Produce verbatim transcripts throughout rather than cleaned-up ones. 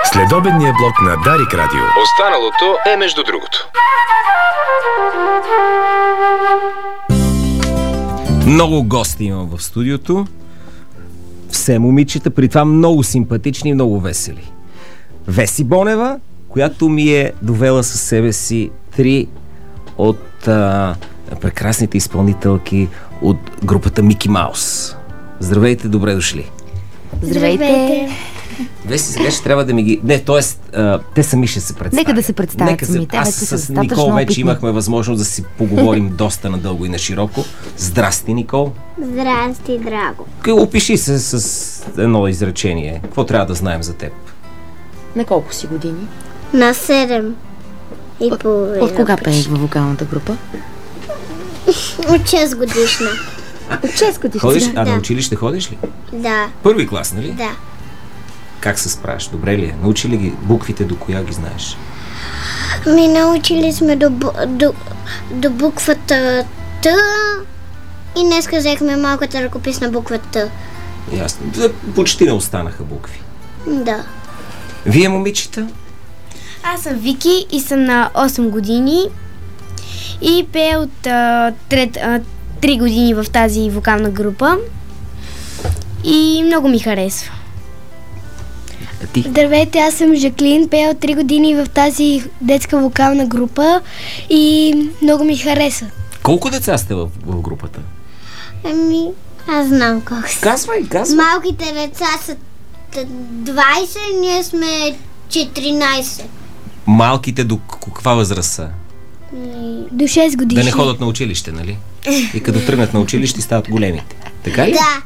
Следобедния блок на Дарик Радио. Останалото е между другото. Много гости имам в студиото. Все момичета, при това много симпатични и много весели. Веси Бонева, която ми е довела със себе си три от а, прекрасните изпълнителки от групата Мики Маус. Здравейте, добре дошли. Здравейте! Веси, сега ще трябва да ми ги... Не, т.е. те сами ще се представят. Нека да се представят Нека самите. Аз с Никол вече опитни. Имахме възможност да си поговорим доста надълго и на широко. Здрасти, Никол. Здрасти, Драго. Опиши се с едно изречение. Какво трябва да знаем за теб? На колко си години? На седем и половина. От кога пееш във вокалната група? От шест годишна. От шест годишна? Ходиш? Да. А на училище ходиш ли? Да. Първи клас, нали? Да. Как се справиш? Добре ли е? Научи ли ги буквите, до коя ги знаеш? Ми научили сме до, до, до буквата Т и днеска взехме малката ръкописна буква Т. Ясно. Почти не останаха букви. Да. Вие, момичета? Аз съм Вики и съм на осем години и пея от а, трет, а, три години в тази вокална група и много ми харесва. А ти? Здравейте, аз съм Жаклин, пея от три години в тази детска вокална група и много ми хареса. Колко деца сте в, в групата? Ами, аз знам колко са. Казвай, казвай. Малките деца са двайсет, ние сме четиринайсет. Малките до каква възраст са? До шест години. Да не ходят на училище, нали? И като тръгнат на училище, стават големите. Така ли? Да.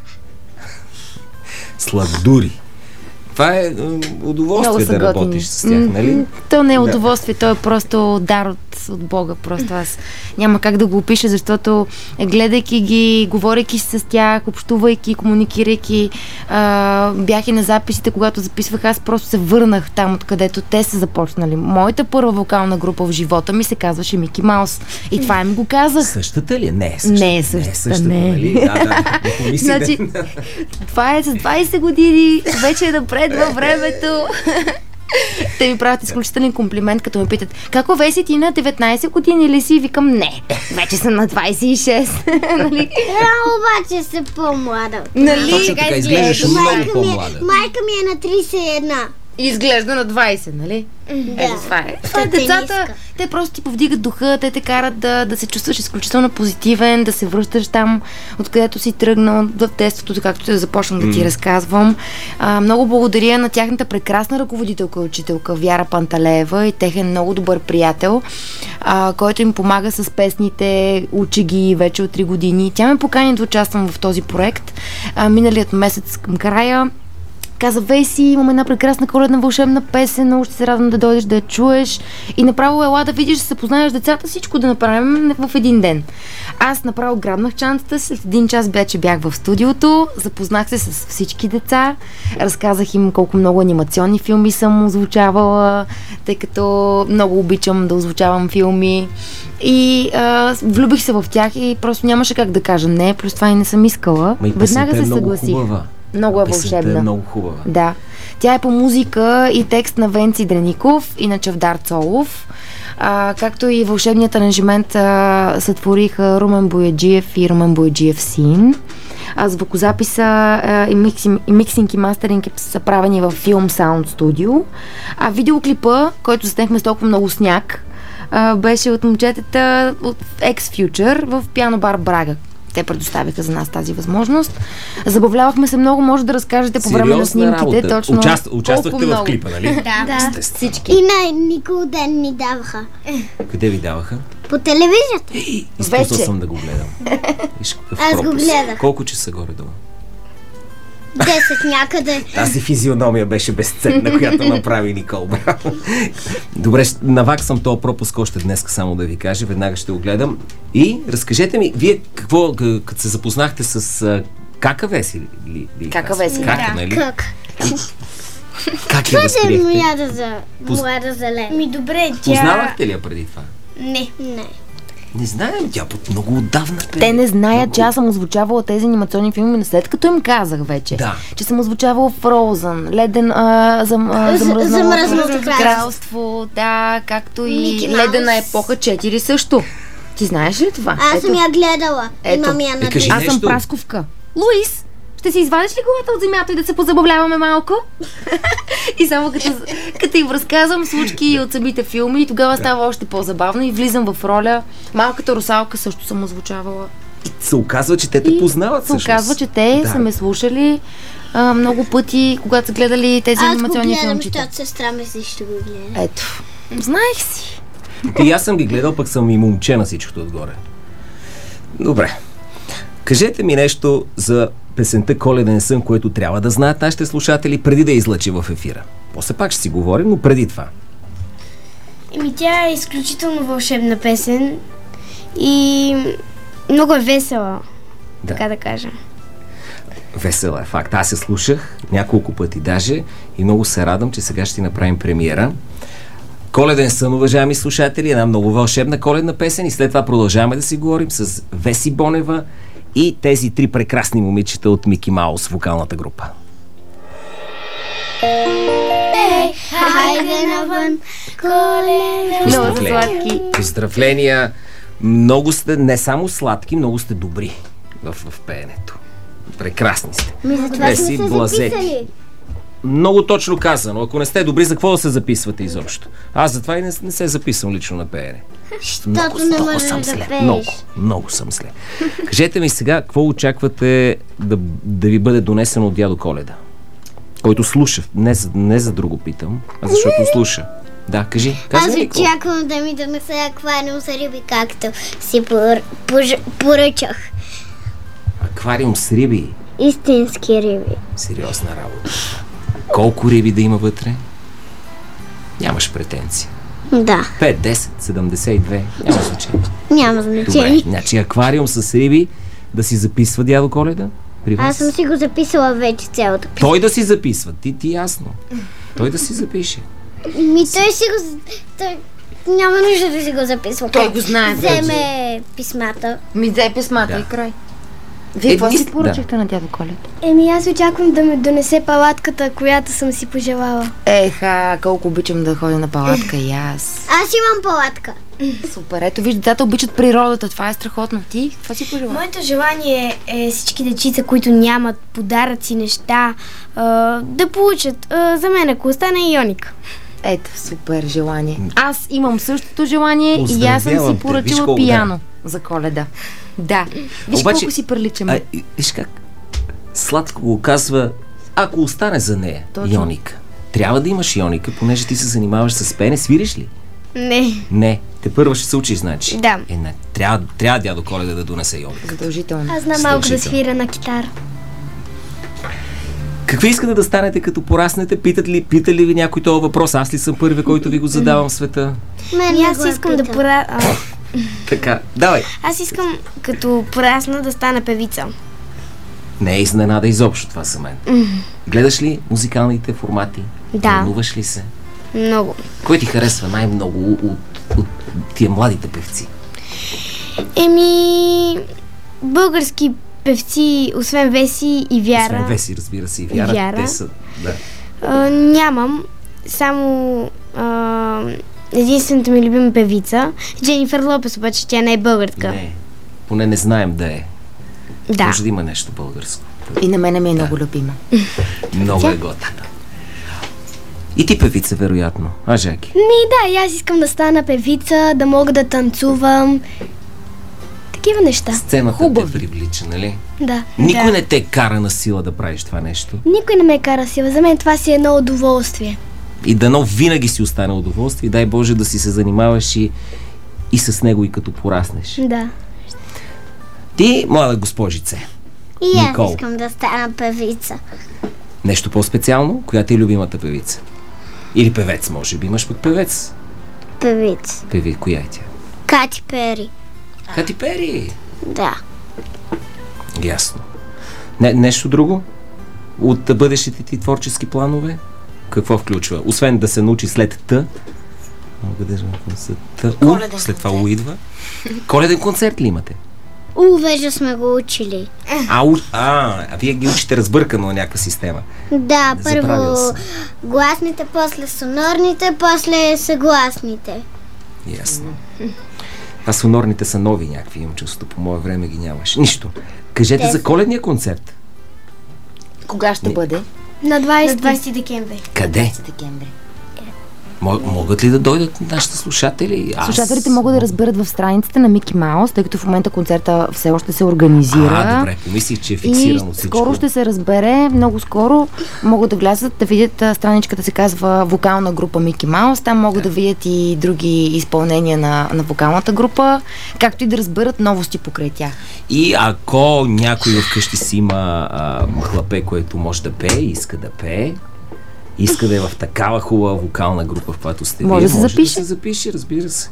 Сладури. Това е удоволствие да работиш с тях, нали? То не е удоволствие, то е просто дар от, от Бога. Просто аз няма как да го опиша, защото гледайки ги, говорейки с тях, общувайки, комуникирайки, а, бях и на записите, когато записвах, аз просто се върнах там, откъдето те са започнали. Моята първа вокална група в живота ми се казваше Мики Маус. И това им го казах. Същата ли е? Не е същата. Не е същата, не. Е същата, не. Нали? Да, да. Значи, това е с двайсет години, вече е напред във времето. Те ми правят изключителен комплимент, като ме питат: какво Веси, ти на деветнайсет години ли си? Викам: не, вече съм на двайсет и шест. Нали? Да, обаче се по-млада. Нали? Точно така, изглеждаш много по-млада. Майка ми е на трийсет и една. Изглежда на двайсет, нали? Да. Ето това е. Това е децата, те просто ти повдигат духа, те те карат да, да се чувстваш изключително позитивен, да се връщаш там, откъдето си тръгнал в детството, както да започнах да ти mm. разказвам. А, много благодаря на тяхната прекрасна ръководителка и учителка Вяра Панталеева и техен много добър приятел, а, който им помага с песните, учи ги вече от три години. Тя ме покани да участвам в този проект. А, миналият месец към края каза: Веси, имам една прекрасна коледна вълшебна песен, много ще се радвам да дойдеш да я чуеш и направо ела да видиш, да се познаеш децата, всичко да направим в един ден. Аз направо грабнах чантата, след един час вече бях в студиото, запознах се с всички деца, разказах им колко много анимационни филми съм озвучавала, тъй като много обичам да озвучавам филми и а, влюбих се в тях и просто нямаше как да кажа не, плюс това и не съм искала. Веднага се съгласих. Много е вълшебна. Е много хубава. Да. Тя е по музика и текст на Венци Дреников и на Чавдар Цолов. А, както и вълшебният аранжимент а, сътвориха Румен Бояджиев и Румен Бояджиев син. А звукозаписа а, и, миксинг, и миксинг и мастеринг са правени в Film Sound Studio. А видеоклипа, който заснехме с толкова много сняг, а, беше от момчетата от X-Future в Пиано бар Брага. Те предоставиха за нас тази възможност. Забавлявахме се много, може да разкажете по време на снимките. Точно. Участ, участвахте в клипа, нали? Да, да. Всички. И на Никол ден ни даваха. Къде ви даваха? По телевизията. Изпусна съм да го гледам. Виж какъв Аз пропуск. го гледах. Колко часа горе-долу? десет някъде. Тази физиономия беше безценна, която направи Никол. Браво. Добре, наваксам този пропуск още днес, само да ви кажа. Веднага ще го гледам. И разкажете ми, вие какво, като се запознахте с Кака Веси ли? Кака Веси, Кака, да. нали? Как? Как я Това възприехте? е млада за... млада зелена. Ми добре, тя... Познавахте ли я преди това? Не. Не. Не знаем, тя под много отдавна пее. Те не знаят, много... че аз съм озвучавала тези анимационни филми, след като им казах вече, да. че съм озвучавала Frozen, Леден, а, зам, а, замръзналото кралство, да, както и Ледена епоха четири също. Ти знаеш ли това? Аз съм я гледала. Ето. Имам я на Е, Аз съм прасковка. Луис, ще си извадиш ли главата от земята и да се позабавляваме малко? И само като, като им разказвам случки от самите филми, и тогава става още по-забавно и влизам в роля. Малката русалка също съм озвучавала. И се оказва, че те те и познават се всъщност. оказва, че те да. са ме слушали а, много пъти, когато са гледали тези аз анимационни го гледам, филмчета. защото сестра ми си ще го гледа. Ето, знаех си. И аз съм ги гледал, пък съм и момче на всичкото отгоре. Добре. Кажете ми нещо за песента Коледен сън, което трябва да знаят нашите слушатели преди да я излъчи в ефира. После пак ще си говорим, но преди това. Еми, тя е изключително вълшебна песен и много е весела, Да. така да кажа. Весела е факт. Аз се слушах няколко пъти даже и много се радвам, че сега ще направим премиера. Коледен сън, уважаеми слушатели, една много вълшебна коледна песен и след това продължаваме да си говорим с Веси Бонева и тези три прекрасни момичета от Мики Маус, вокалната група. Ей, хайде навън, Коледен. Много са сладки. Поздравления! Много сте не само сладки, много сте добри в, в пеенето. Прекрасни сте. Ми за това Веси сме се Блазети. записали. Много точно казано. Ако не сте добри, за какво да се записвате изобщо? Аз затова и не, не се записвам лично на пеене. Много, не много можеш съм да зле. пееш. Много, много съм зле. Кажете ми сега, какво очаквате да, да ви бъде донесено от дядо Коледа? Който слуша. Не за, не за друго питам, а защото слуша. Да, кажи. Казвай Аз ми какво. очаквам да ми донесе аквариум за риби, както си пор... пож... поръчах. Аквариум с риби. Истински риби. Сериозна работа. Колко риби да има вътре? Нямаш претенции. Да, пет, десет, седемдесет и две. Няма значение. няма Добре, значение. значи аквариум с риби да си записва дядо Коледа? При вас? Аз съм си го записала вече цялото писмо. Той да си записва. Ти, ти ясно. Той да си запише. Ми той си го... Той... Няма нужда да си го записва. Той го знае вече. Вземе писмата. Ми взе писмата Да. и край. Вие Е, какво низ- си поръчахте на дядо Коледа? Еми, аз очаквам да ми донесе палатката, която съм си пожелала. Еха, колко обичам да ходя на палатка и аз. Аз имам палатка. Супер, ето виж, децата обичат природата, това е страхотно. Ти, какво си пожелава? Моето желание е всички дечица, които нямат подаръци, неща, а, да получат. А, за мен, ако остане, Йоника. Ето, супер желание. Аз имам същото желание и аз съм Поздравявам си те. поръчала Виж колко, пияно за Коледа. Да. Виж Обаче- колко си приличаме. А, и- виж как сладко го казва, ако остане за нея, Точно. Йоника. Трябва да имаш Йоника, понеже ти се занимаваш с пеене. Свириш ли? Не. Не. Те първо ще се учиш, значи. Да. Е, не. Трябва, трябва дядо Коледа да донесе Йоника. Задължително. Аз знам малко да Задължително. свира на китара. Какви искате да станете като пораснете? Питат ли, пита ли ви някой този въпрос? Аз ли съм първи, който ви го задавам в света? Мен Ами не аз го е искам да питал. пора... а, Така, давай. Аз искам като порасна да стана певица. Не е изненада изобщо това за мен. Гледаш ли музикалните формати? Да. Вълнуваш ли се? Много. Кой ти харесва най-много от, от, от тия младите певци? Еми, български певци, освен Веси и Вяра, Освен Веси, разбира се, и Вяра. Вяра. Те са, да. а, нямам. Само а, единствената ми любима певица, Дженифър Лопес, обаче тя не е българка. Не, поне не знаем да е. Да. Може да има нещо българско. И на мене ми е много любима. Много е готина. И ти певица, вероятно. А, Жаки? Ми да, и аз искам да стана певица, да мога да танцувам. Такива неща. Сцената Хубави. те привлича, нали? Да. Никой да. не те кара на сила да правиш това нещо. Никой не ме кара сила. За мен това си е едно удоволствие. И дано винаги си остане удоволствие. Дай Боже да си се занимаваш и, и с него и като пораснеш. Да. Ти, млада госпожице, И аз Никол. искам да стана певица. нещо по-специално? Коя ти е любимата певица? Или певец, може би имаш пък певец. Певица. Певи, коя е тя? Кати Пери. Кати Пери. Да. Ясно. Не, нещо друго? От бъдещите ти творчески планове? Какво включва? Освен да се научи след Т, Мога да концерт. У, след това У идва. Коледен концерт ли имате? У, вече сме го учили. А, у... а, а вие ги учите разбъркано на някаква система. Да, Забравил първо съм. гласните, после сонорните, после съгласните. Ясно. А сонорните са нови някакви, имам чувството, по мое време ги нямаше. Нищо. Кажете Те за са. коледния концерт. Кога ще Не. бъде? На двадесети декември. Къде? Декември. М- могат ли да дойдат нашите слушатели? Аз... Слушателите могат да разберат в страницата на Мики Маус, тъй като в момента концерта все още се организира. А, добре, помислих, че е И фиксирано всичко. скоро ще се разбере, много скоро могат да влязат да видят, а, страничката се казва вокална група Мики Маус, там могат да видят и други изпълнения на, на вокалната група, както и да разберат новости покрай тях. И ако някой вкъщи си има а, хлапе, което може да пее, иска да пее, иска да е в такава хубава вокална група, в която сте Може вие, да се може запише. да се запише, разбира се.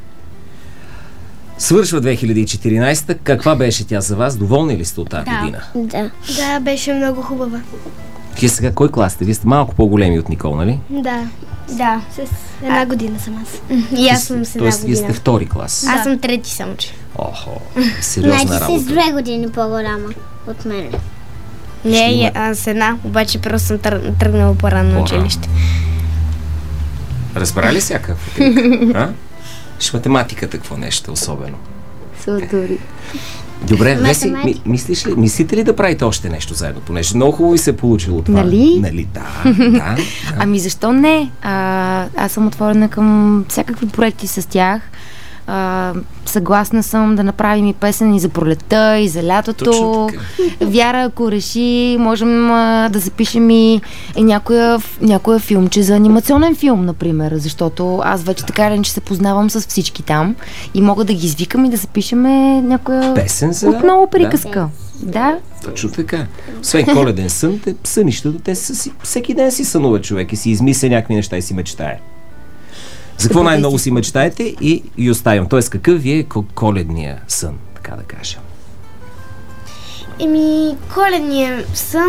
Свършва две хиляди и четиринадесета. Каква беше тя за вас? Доволни ли сте от тази Да. година? Да. Да, беше много хубава. Вие сега кой клас сте? Вие сте малко по-големи от Никол, нали? Да. Да, с една година съм аз. И аз съм с една Тоест, вие сте година. втори клас. Аз съм трети само, че. Охо, сериозна Значи си с работа. две години по-голяма от мен. Не, Ще и има- аз с една, обаче просто съм тръг- тръгнала по-рано на По-рано. училище. Разбра ли всякакъв? А? Ш математиката какво нещо особено? Сладори. Добре, Веси, ми, Математика. мислиш ли, мислите ли да правите още нещо заедно? Понеже много хубаво ви се е получило това. Нали? Нали, да, да. да. Ами защо не? А, аз съм отворена към всякакви проекти с тях. А, съгласна съм да направим и песен и за пролетта, и за лятото. Точно така. Вяра, ако реши, можем а, да запишем и, и някоя, някоя филмче за анимационен филм, например, защото аз вече така ли, че се познавам с всички там и мога да ги извикам и да запишем някоя Песен за... отново приказка. Да. Точно така. Освен Коледен сън, те сънищата, те са си, всеки ден си сънува човек и си измисля някакви неща и си мечтае. За какво най-много си мечтаете и, и оставям. Тоест, какъв ви е ко- коледния сън, така да кажем? Еми, коледния сън...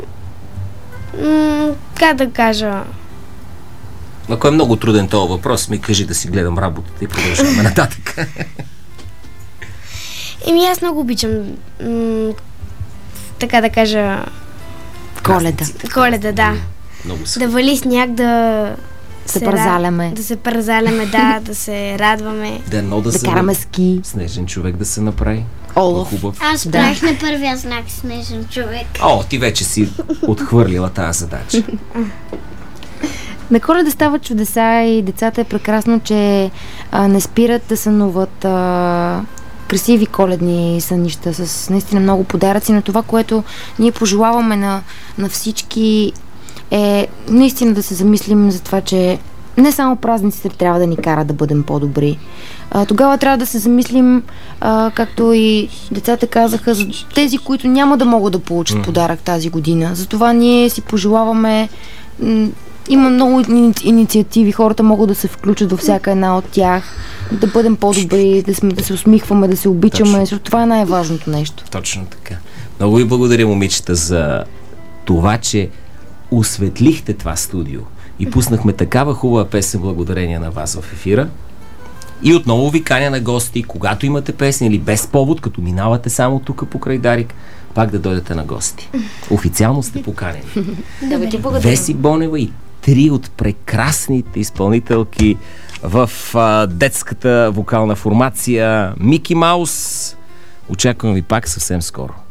М- как да кажа... Ако е много труден този въпрос, ми кажи да си гледам работата и продължаваме нататък. Еми, аз много обичам... М- така да кажа... Коледа. Коледа, да. Много са. Да вали сняг, да... Се ра- парзаляме. Да се парзаляме, да, да се радваме. Дано да, Да се караме ски. снежен човек да се направи. Олаф. Хубав. Аз Да. правих на първия знак снежен човек. О, ти вече си отхвърлила тази задача. На Коледа стават чудеса и децата е прекрасно, че а, не спират да сънуват а, красиви коледни сънища с наистина много подаръци, но това, което ние пожелаваме на, на всички е наистина да се замислим за това, че не само празниците трябва да ни карат да бъдем по-добри. А, тогава трябва да се замислим, а, както и децата казаха, за тези, които няма да могат да получат Мгм. подарък тази година. Затова ние си пожелаваме. м, Има много ини- инициативи, хората могат да се включат във всяка една от тях, да бъдем по-добри, да, сме, да се усмихваме, да се обичаме. Точно. Защото това е най-важното нещо. Точно така. Много ви благодаря, момичета, за това, че осветлихте това студио и пуснахме такава хубава песен благодарение на вас в ефира. И отново ви каня на гости, когато имате песен или без повод, като минавате само тук покрай Дарик, пак да дойдете на гости. Официално сте поканени. Да, бе, ти благодаря. Веси Бонева и три от прекрасните изпълнителки в а, детската вокална формация Мики Маус. Очаквам ви пак съвсем скоро.